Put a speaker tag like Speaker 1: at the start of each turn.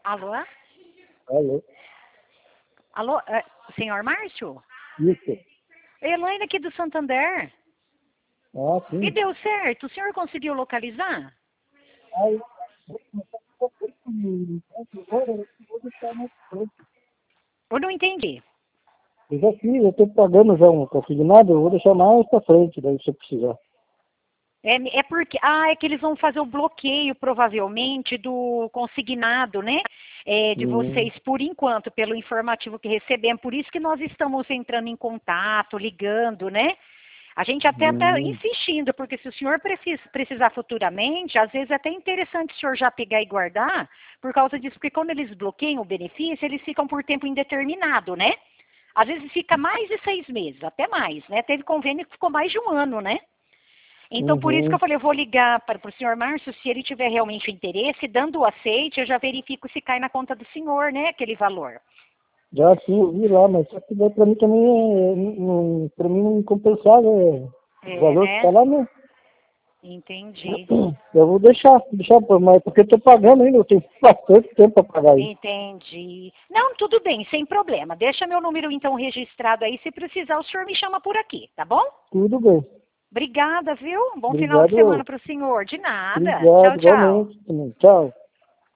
Speaker 1: Alô?
Speaker 2: Alô?
Speaker 1: Alô, senhor Márcio?
Speaker 2: Isso.
Speaker 1: Elaine aqui do Santander.
Speaker 2: Ah, sim.
Speaker 1: E deu certo? O senhor conseguiu localizar?
Speaker 2: Aí, vou deixar mais frente.
Speaker 1: Eu não entendi.
Speaker 2: Eu já fiz, eu estou pagando já um consignado, eu vou deixar mais para frente, daí se eu precisar.
Speaker 1: É porque, é que eles vão fazer o bloqueio, provavelmente, do consignado, né? De vocês, por enquanto, pelo informativo que recebemos. Por isso que nós estamos entrando em contato, ligando, né? A gente até está insistindo, porque se o senhor precisar futuramente, às vezes é até interessante o senhor já pegar e guardar, por causa disso, porque quando eles bloqueiam o benefício, eles ficam por tempo indeterminado, né? Às vezes fica mais de 6 meses, até mais, né? Teve convênio que ficou mais de um ano, né? Então, por isso que eu falei, eu vou ligar para o senhor Márcio, se ele tiver realmente interesse, dando o aceite, eu já verifico se cai na conta do senhor, né, aquele valor.
Speaker 2: Já sim, eu vi lá, mas só que daí para mim também para mim não compensava o valor que está
Speaker 1: Né?
Speaker 2: lá, né?
Speaker 1: Entendi.
Speaker 2: Eu vou deixar, mas porque eu estou pagando ainda, eu tenho bastante tempo para pagar aí.
Speaker 1: Entendi. Não, tudo bem, sem problema. Deixa meu número, então, registrado aí. Se precisar, o senhor me chama por aqui, tá bom?
Speaker 2: Tudo bem.
Speaker 1: Obrigada, viu? Um bom final de semana
Speaker 2: Obrigado.
Speaker 1: para o senhor. De nada.
Speaker 2: Obrigado,
Speaker 1: Tchau, tchau.
Speaker 2: igualmente. Tchau.